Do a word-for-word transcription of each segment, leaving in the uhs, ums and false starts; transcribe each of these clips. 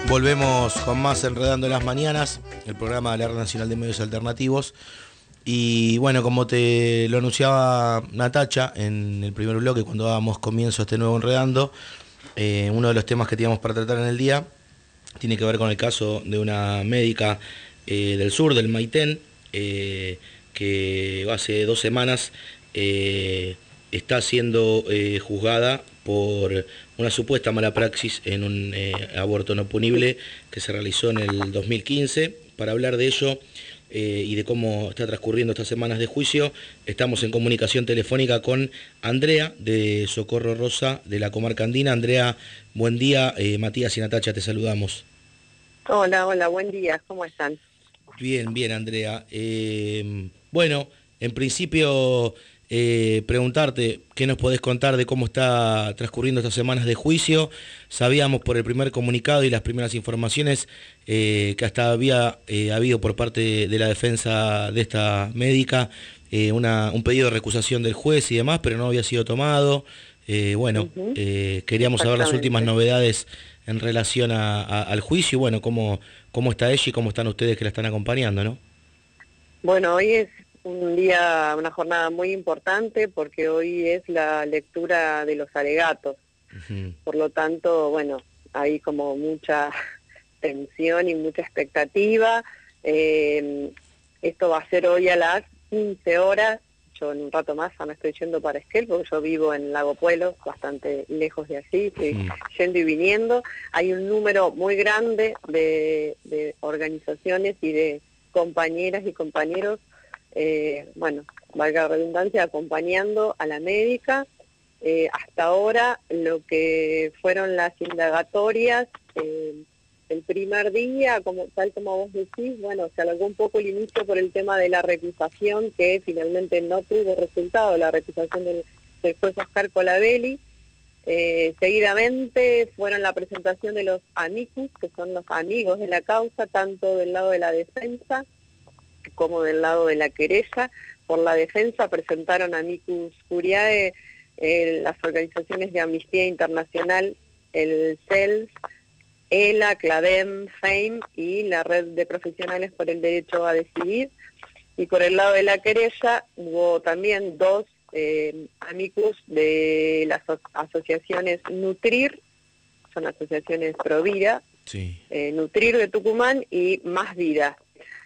Volvemos con más Enredando las Mañanas, el programa de la Red Nacional de Medios Alternativos. Y bueno, como te lo anunciaba Natacha en el primer bloque, cuando dábamos comienzo a este nuevo Enredando, eh, uno de los temas que teníamos para tratar en el día tiene que ver con el caso de una médica eh, del sur, del Maitén, eh, que hace dos semanas eh, está siendo eh, juzgada por una supuesta mala praxis en un eh, aborto no punible que se realizó en el dos mil quince. Para hablar de ello eh, y de cómo está transcurriendo estas semanas de juicio, estamos en comunicación telefónica con Andrea de Socorro Rosa de la Comarca Andina. Andrea, buen día. Eh, Matías y Natacha, te saludamos. Hola, hola, buen día. ¿Cómo están? Bien, bien, Andrea. Eh, bueno, en principio... Eh, preguntarte qué nos podés contar de cómo está transcurriendo estas semanas de juicio. Sabíamos por el primer comunicado y las primeras informaciones eh, que hasta había eh, habido por parte de, de la defensa de esta médica eh, una, un pedido de recusación del juez y demás, pero no había sido tomado. Eh, bueno, Uh-huh. eh, queríamos saber las últimas novedades en relación a, a, al juicio y bueno, cómo, cómo está ella y cómo están ustedes que la están acompañando, ¿no? Bueno, hoy es un día, una jornada muy importante porque hoy es la lectura de los alegatos. Uh-huh. Por lo tanto, bueno, hay como mucha tensión y mucha expectativa. Eh, esto va a ser hoy a las quince horas. Yo en un rato más ya me estoy yendo para Esquel porque yo vivo en Lago Puelo, bastante lejos de allí, estoy uh-huh. yendo y viniendo. Hay un número muy grande de, de organizaciones y de compañeras y compañeros, eh, bueno, valga la redundancia, acompañando a la médica. Eh, hasta ahora lo que fueron las indagatorias, eh, el primer día, como tal como vos decís, bueno, se alargó un poco el inicio por el tema de la recusación, que finalmente no tuvo resultado, la recusación del, del juez Oscar Colabelli. Eh, seguidamente fueron la presentación de los amicus, que son los amigos de la causa, tanto del lado de la defensa como del lado de la querella. Por la defensa presentaron amicus curiae eh, las organizaciones de Amnistía Internacional, el C E L S, ELA, CLADEM, FAME y la Red de Profesionales por el Derecho a Decidir. Y por el lado de la querella hubo también dos eh, amicus de las asociaciones Nutrir, son asociaciones pro vida, sí. eh, Nutrir de Tucumán y Más Vida.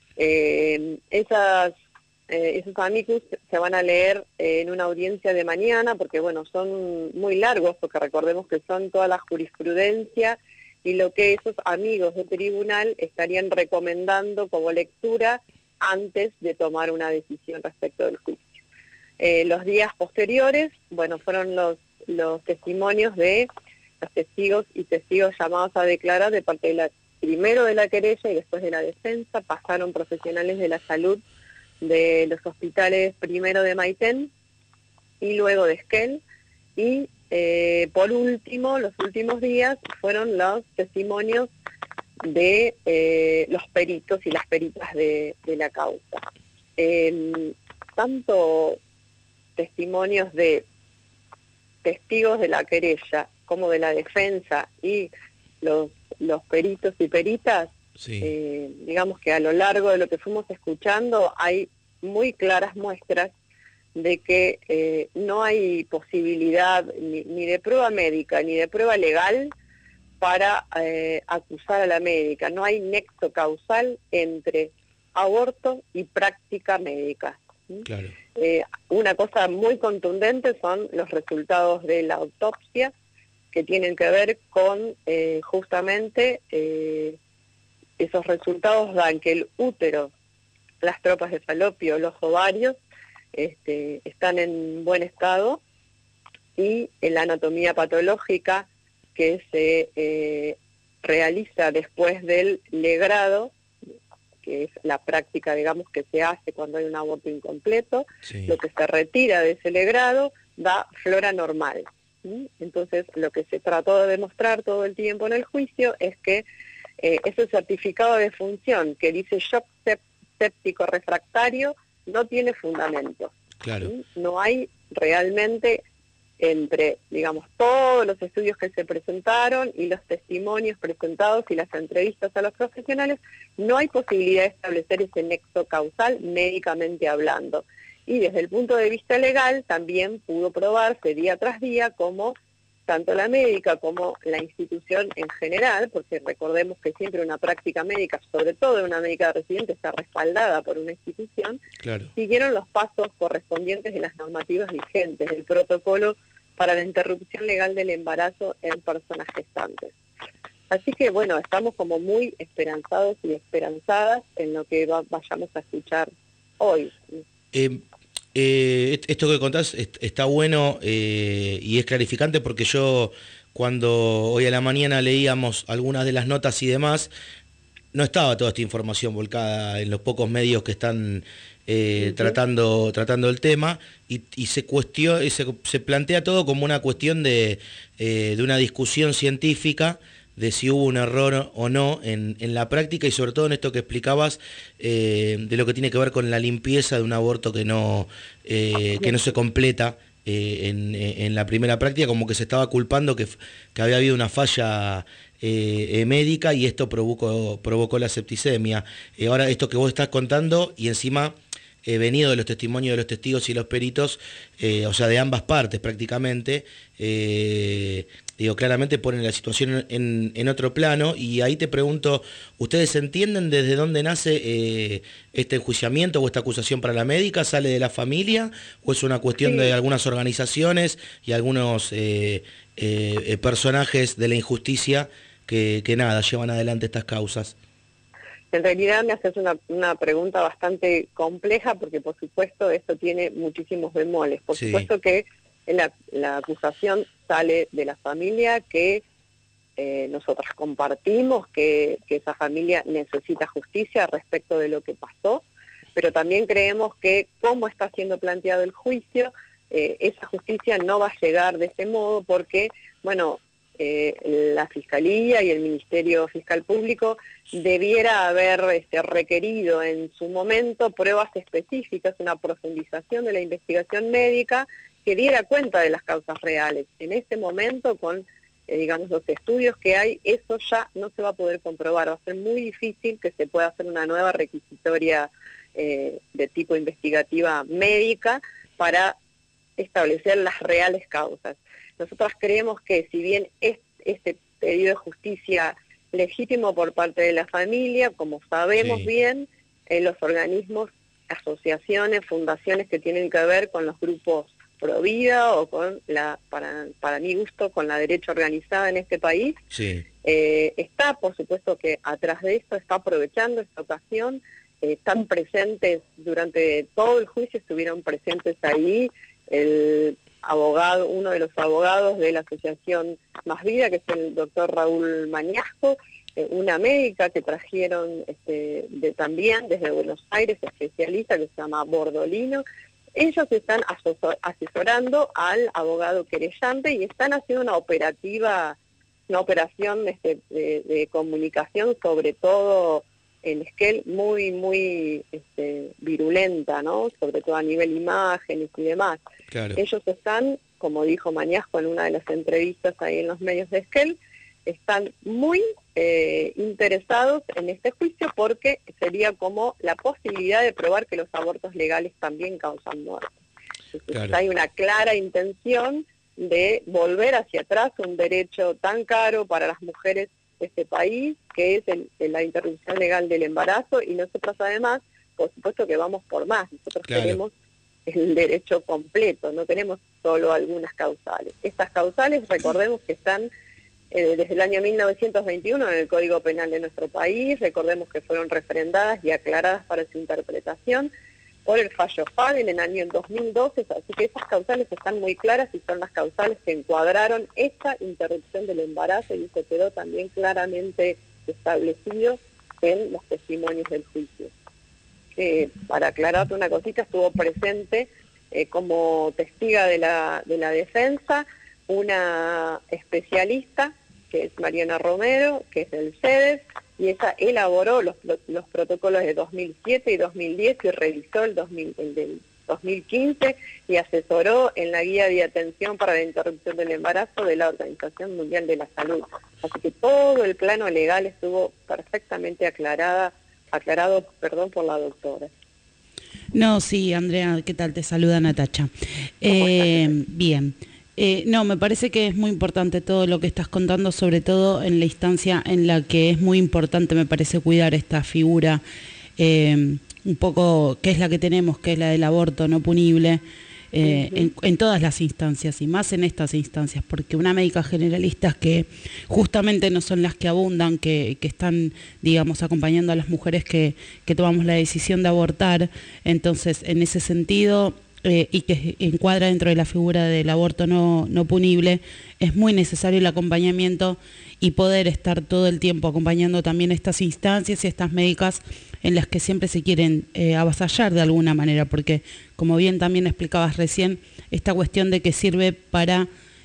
Eh, esas, eh, esos amicus se van a leer eh, en una audiencia de mañana, porque bueno, son muy largos, porque recordemos que son toda la jurisprudencia y lo que esos amigos del tribunal estarían recomendando como lectura antes de tomar una decisión respecto del juicio. Eh, los días posteriores, bueno, fueron los, los testimonios de los testigos y testigos llamados a declarar de parte de la primero de la querella y después de la defensa. Pasaron profesionales de la salud de los hospitales primero de Maitén y luego de Esquel. Y eh, por último, los últimos días fueron los testimonios de eh, los peritos y las peritas de, de la causa. Eh, tanto testimonios de testigos de la querella como de la defensa y los los peritos y peritas, sí. eh, digamos que a lo largo de lo que fuimos escuchando hay muy claras muestras de que eh, no hay posibilidad ni, ni de prueba médica ni de prueba legal para eh, acusar a la médica. No hay nexo causal entre aborto y práctica médica. ¿Sí? Claro. Eh, una cosa muy contundente son los resultados de la autopsia, que tienen que ver con eh, justamente eh, esos resultados dan que el útero, las tropas de falopio, los ovarios, este, están en buen estado, y en la anatomía patológica que se eh, realiza después del legrado, que es la práctica, digamos, que se hace cuando hay un aborto incompleto, sí. Lo que se retira de ese legrado da flora normal. ¿Sí? Entonces, lo que se trató de demostrar todo el tiempo en el juicio es que eh, ese certificado de función que dice shock séptico refractario no tiene fundamento. Claro. ¿Sí? No hay realmente entre, digamos, todos los estudios que se presentaron y los testimonios presentados y las entrevistas a los profesionales, no hay posibilidad de establecer ese nexo causal médicamente hablando. Y desde el punto de vista legal también pudo probarse día tras día como tanto la médica como la institución en general, porque recordemos que siempre una práctica médica, sobre todo una médica residente, está respaldada por una institución, claro. siguieron los pasos correspondientes de las normativas vigentes, del protocolo para la interrupción legal del embarazo en personas gestantes. Así que bueno, estamos como muy esperanzados y esperanzadas en lo que va, vayamos a escuchar hoy. Eh, eh, esto que contás está bueno eh, y es clarificante, porque yo cuando hoy a la mañana leíamos algunas de las notas y demás, no estaba toda esta información volcada en los pocos medios que están eh, uh-huh. tratando, tratando el tema, y, y se, cuestión, se, se plantea todo como una cuestión de, eh, de una discusión científica de si hubo un error o no en, en la práctica, y sobre todo en esto que explicabas eh, de lo que tiene que ver con la limpieza de un aborto que no, eh, que no se completa eh, en, en la primera práctica, como que se estaba culpando que, que había habido una falla eh, eh, médica, y esto provocó, provocó la septicemia. Eh, ahora esto que vos estás contando, y encima eh, venido de los testimonios de los testigos y los peritos, eh, o sea, de ambas partes prácticamente, eh, digo, claramente ponen la situación en, en otro plano. Y ahí te pregunto, ¿ustedes entienden desde dónde nace eh, este enjuiciamiento o esta acusación para la médica? ¿Sale de la familia o es una cuestión sí. de algunas organizaciones y algunos eh, eh, personajes de la injusticia que, que nada, llevan adelante estas causas? En realidad me haces una, una pregunta bastante compleja, porque por supuesto esto tiene muchísimos bemoles. Por sí. supuesto que la, la acusación sale de la familia, que eh, nosotras compartimos, que, que esa familia necesita justicia respecto de lo que pasó, pero también creemos que como está siendo planteado el juicio, eh, esa justicia no va a llegar de ese modo, porque, bueno, eh, la Fiscalía y el Ministerio Fiscal Público debiera haber este, requerido en su momento pruebas específicas, una profundización de la investigación médica que diera cuenta de las causas reales. En este momento, con eh, digamos los estudios que hay, eso ya no se va a poder comprobar. Va a ser muy difícil que se pueda hacer una nueva requisitoria eh, de tipo investigativa médica para establecer las reales causas. Nosotros creemos que si bien es este pedido de justicia legítimo por parte de la familia, como sabemos sí. bien, eh, los organismos, asociaciones, fundaciones que tienen que ver con los grupos pro vida o con la, para, para mi gusto, con la derecha organizada en este país, sí. eh, está, por supuesto que atrás de esto, está aprovechando esta ocasión, eh, están presentes durante todo el juicio, estuvieron presentes ahí, el abogado, uno de los abogados de la asociación Más Vida, que es el doctor Raúl Mañasco, eh, una médica que trajeron este, de, también desde Buenos Aires, especialista, que se llama Bordolino. Ellos están asesorando al abogado querellante y están haciendo una operativa, una operación este, de, de comunicación, sobre todo en esquel muy, muy este, virulenta, ¿no? Sobre todo a nivel imágenes y demás. Claro. Ellos están, como dijo Mañasco en una de las entrevistas ahí en los medios de esquel, están muy eh, interesados en este juicio, porque sería como la posibilidad de probar que los abortos legales también causan muerte. Entonces, claro. hay una clara intención de volver hacia atrás un derecho tan caro para las mujeres de este país, que es el, el, la interrupción legal del embarazo, y nosotros además, por supuesto que vamos por más, nosotros claro. queremos el derecho completo, no tenemos solo algunas causales. Estas causales, recordemos que están eh, desde el año mil novecientos veintiuno en el Código Penal de nuestro país, recordemos que fueron refrendadas y aclaradas para su interpretación por el fallo Fabel en el año dos mil doce, así que esas causales están muy claras y son las causales que encuadraron esta interrupción del embarazo, y eso quedó también claramente establecido en los testimonios del juicio. Eh, para aclararte una cosita, estuvo presente eh, como testiga de la, de la defensa una especialista, que es Mariana Romero, que es del CEDES, y ella elaboró los, los protocolos de dos mil siete y dos mil diez y revisó el, dos mil, el del dos mil quince y asesoró en la guía de atención para la interrupción del embarazo de la Organización Mundial de la Salud. Así que todo el plano legal estuvo perfectamente aclarada, aclarado perdón, por la doctora. No, sí, Andrea, ¿qué tal? Te saluda Natacha. Eh, bien. Eh, no, me parece que es muy importante todo lo que estás contando, sobre todo en la instancia en la que es muy importante, me parece, cuidar esta figura, eh, un poco, que es la que tenemos, que es la del aborto no punible, eh, uh-huh. en, en todas las instancias, y más en estas instancias, porque una médica generalista que justamente no son las que abundan, que, que están, digamos, acompañando a las mujeres que, que tomamos la decisión de abortar, entonces, en ese sentido... Eh, y que encuadra dentro de la figura del aborto no, no punible, es muy necesario el acompañamiento y poder estar todo el tiempo acompañando también estas instancias y estas médicas en las que siempre se quieren eh, avasallar de alguna manera, porque como bien también explicabas recién, esta cuestión de que sirve para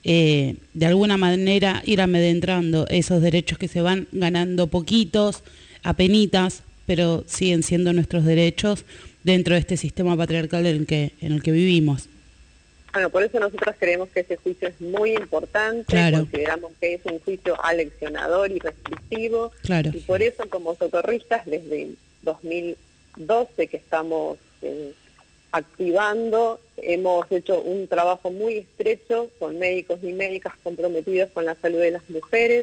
eh, de alguna manera ir amedrando esos derechos que se van ganando poquitos, apenitas, pero siguen siendo nuestros derechos dentro de este sistema patriarcal en el que, en el que vivimos. Bueno, por eso nosotros creemos que ese juicio es muy importante, claro. Consideramos que es un juicio aleccionador y restrictivo, claro. Y por eso como socorristas desde dos mil doce que estamos eh, activando, hemos hecho un trabajo muy estrecho con médicos y médicas comprometidos con la salud de las mujeres,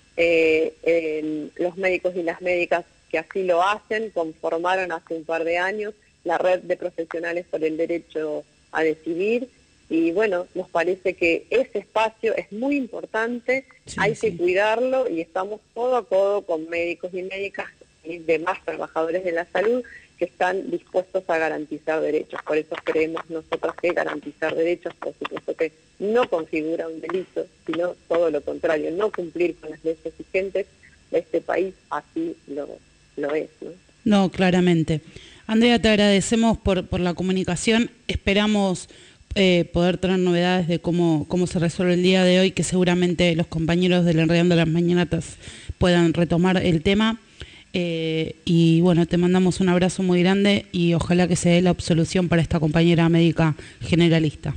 eh, eh, los médicos y las médicas que así lo hacen conformaron hace un par de años la red de profesionales por el derecho a decidir, y bueno, nos parece que ese espacio es muy importante, sí, hay sí. que cuidarlo, y estamos codo a codo con médicos y médicas y demás trabajadores de la salud que están dispuestos a garantizar derechos. Por eso creemos nosotros que garantizar derechos, por supuesto que no configura un delito, sino todo lo contrario, no cumplir con las leyes vigentes de este país, así lo, lo es, ¿no? No, claramente. Andrea, te agradecemos por, por la comunicación. Esperamos eh, poder tener novedades de cómo, cómo se resuelve el día de hoy, que seguramente los compañeros del Enredando las Mañanatas puedan retomar el tema. Eh, y bueno, te mandamos un abrazo muy grande y ojalá que se dé la absolución para esta compañera médica generalista.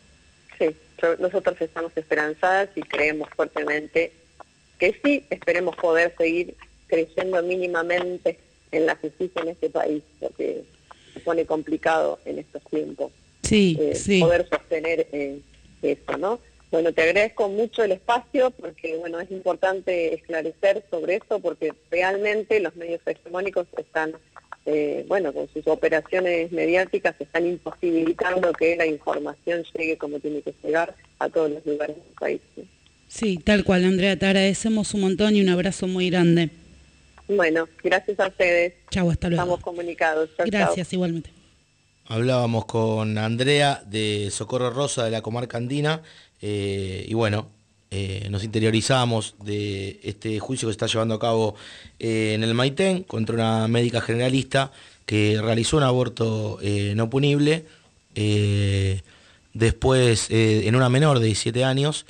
Sí, yo, nosotros estamos esperanzadas y creemos fuertemente que sí, esperemos poder seguir creyendo mínimamente en la justicia en este país, porque se pone complicado en estos tiempos sí, eh, sí. poder sostener eh, eso, ¿no? Bueno, te agradezco mucho el espacio, porque bueno, es importante esclarecer sobre esto, porque realmente los medios hegemónicos están, eh, bueno, con sus operaciones mediáticas están imposibilitando que la información llegue como tiene que llegar a todos los lugares del país, ¿sí? Sí, tal cual, Andrea, te agradecemos un montón y un abrazo muy grande. Bueno, gracias a ustedes. Chau, hasta luego. Estamos comunicados. Chau, gracias, chau. Igualmente. Hablábamos con Andrea de Socorro Rosa de la comarca andina, eh, y bueno, eh, nos interiorizamos de este juicio que se está llevando a cabo eh, en el Maitén contra una médica generalista que realizó un aborto eh, no punible, eh, después eh, en una menor de diecisiete años,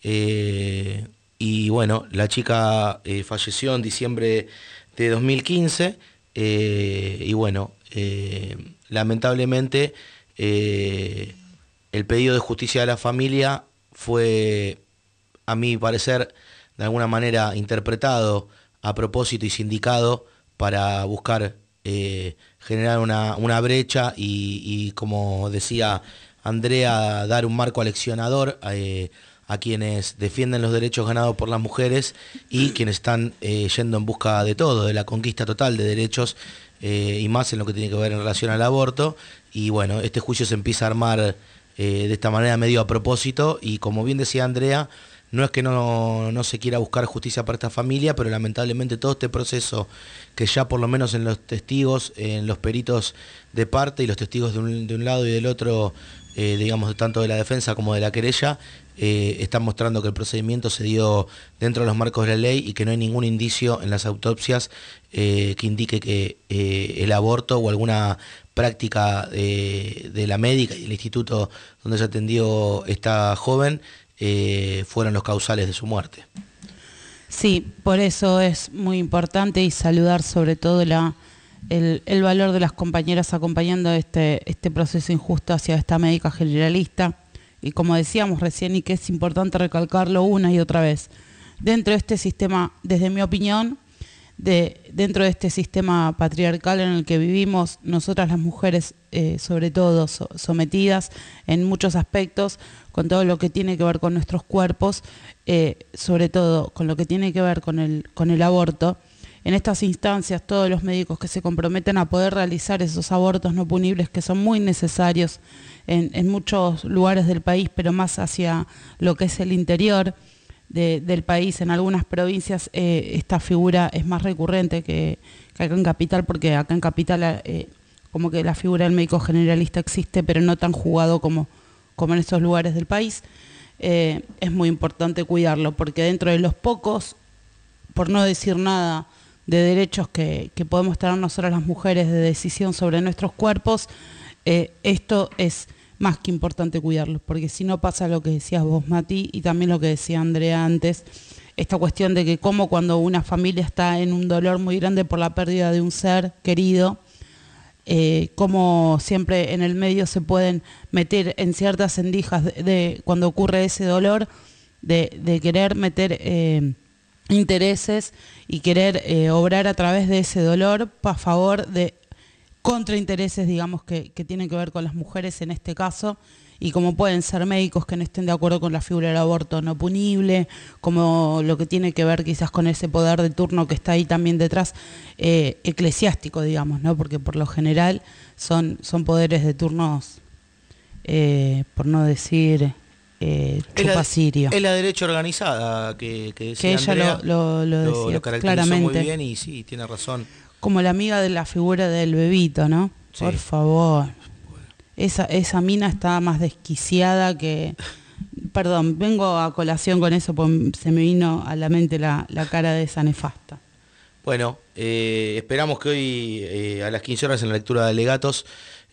eh, y bueno, la chica eh, falleció en diciembre de dos mil quince, eh, y bueno, eh, lamentablemente eh, el pedido de justicia de la familia fue, a mi parecer, de alguna manera interpretado a propósito y sindicado para buscar eh, generar una, una brecha y, y, como decía Andrea, dar un marco aleccionador eh, a quienes defienden los derechos ganados por las mujeres y quienes están eh, yendo en busca de todo, de la conquista total de derechos, eh, y más en lo que tiene que ver en relación al aborto. Y bueno, este juicio se empieza a armar eh, de esta manera medio a propósito, y como bien decía Andrea, no es que no, no se quiera buscar justicia para esta familia, pero lamentablemente todo este proceso, que ya por lo menos en los testigos, en los peritos de parte y los testigos de un, de un lado y del otro, eh, digamos, tanto de la defensa como de la querella, eh, están mostrando que el procedimiento se dio dentro de los marcos de la ley y que no hay ningún indicio en las autopsias eh, que indique que eh, el aborto o alguna práctica eh, de la médica y el instituto donde se atendió esta joven eh, fueron los causales de su muerte. Sí, por eso es muy importante y saludar sobre todo la, el, el valor de las compañeras acompañando este, este proceso injusto hacia esta médica generalista. Y como decíamos recién, y que es importante recalcarlo una y otra vez, dentro de este sistema, desde mi opinión, de, dentro de este sistema patriarcal en el que vivimos, nosotras las mujeres, eh, sobre todo so, sometidas en muchos aspectos, con todo lo que tiene que ver con nuestros cuerpos, eh, sobre todo con lo que tiene que ver con el, con el aborto. En estas instancias, todos los médicos que se comprometen a poder realizar esos abortos no punibles, que son muy necesarios en, en muchos lugares del país, pero más hacia lo que es el interior de, del país. En algunas provincias eh, esta figura es más recurrente que, que acá en Capital, porque acá en Capital eh, como que la figura del médico generalista existe, pero no tan jugado como, como en estos lugares del país. Eh, es muy importante cuidarlo, porque dentro de los pocos, por no decir nada, de derechos que, que podemos tener nosotras las mujeres de decisión sobre nuestros cuerpos, eh, esto es más que importante cuidarlo, porque si no pasa lo que decías vos, Mati, y también lo que decía Andrea antes, esta cuestión de que como cuando una familia está en un dolor muy grande por la pérdida de un ser querido, eh, como siempre en el medio se pueden meter en ciertas endijas de, de cuando ocurre ese dolor, de, de querer meter eh, intereses y querer eh, obrar a través de ese dolor a favor de contraintereses, digamos, que, que tienen que ver con las mujeres en este caso, y como pueden ser médicos que no estén de acuerdo con la figura del aborto no punible, como lo que tiene que ver quizás con ese poder de turno que está ahí también detrás, eh, eclesiástico, digamos, ¿no? Porque por lo general son, son poderes de turnos, eh, por no decir eh, chupa sirio. Es la derecha organizada que, que decía que ella Andrea, lo, lo, lo decía lo, lo caracterizó claramente. muy bien y sí, tiene razón. Como la amiga de la figura del bebito, ¿no? Sí. Por favor. Esa, esa mina está más desquiciada que... Perdón, vengo a colación con eso porque se me vino a la mente la, la cara de esa nefasta. Bueno, eh, esperamos que hoy eh, a las quince horas en la lectura de alegatos,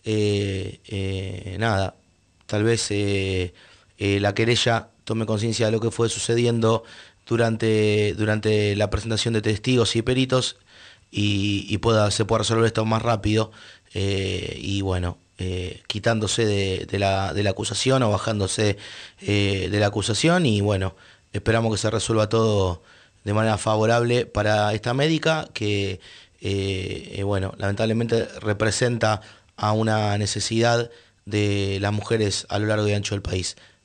eh, eh, nada, tal vez eh, eh, la querella tome conciencia de lo que fue sucediendo durante, durante la presentación de testigos y peritos y, y pueda, se pueda resolver esto más rápido eh, y bueno, eh, quitándose de, de, la, de la acusación o bajándose eh, de la acusación y bueno, esperamos que se resuelva todo de manera favorable para esta médica que, eh, eh, bueno, lamentablemente representa a una necesidad de las mujeres a lo largo y ancho del país.